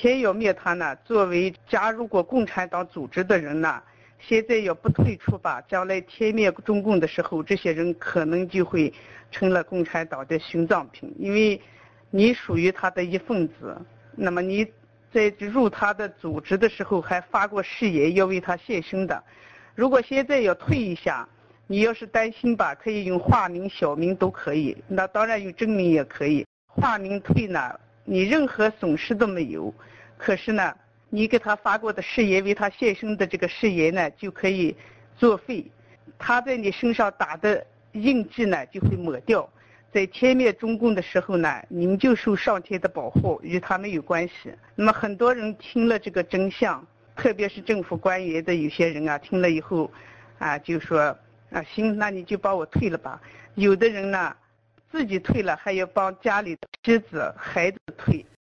前要灭他呢，作为加入过共产党组织的人呢，现在要不退出吧，将来天灭中共的时候，这些人可能就会成了共产党的殉葬品，因为你属于他的一份子，那么你在入他的组织的时候还发过誓言要为他献身的，如果现在要退一下，你要是担心吧，可以用化名、小名都可以，那当然用真名也可以。化名退呢，你任何损失都没有，可是呢，你给他发过的誓言，为他献身的这个誓言呢，就可以作废，他在你身上打的印记呢就会抹掉。在天灭中共的时候呢，你们就受上天的保护，与他没有关系。那么很多人听了这个真相，特别是政府官员的有些人啊，听了以后啊，就说啊行，那你就把我退了吧。有的人呢，自己退了，还要帮家里的妻子、孩子退。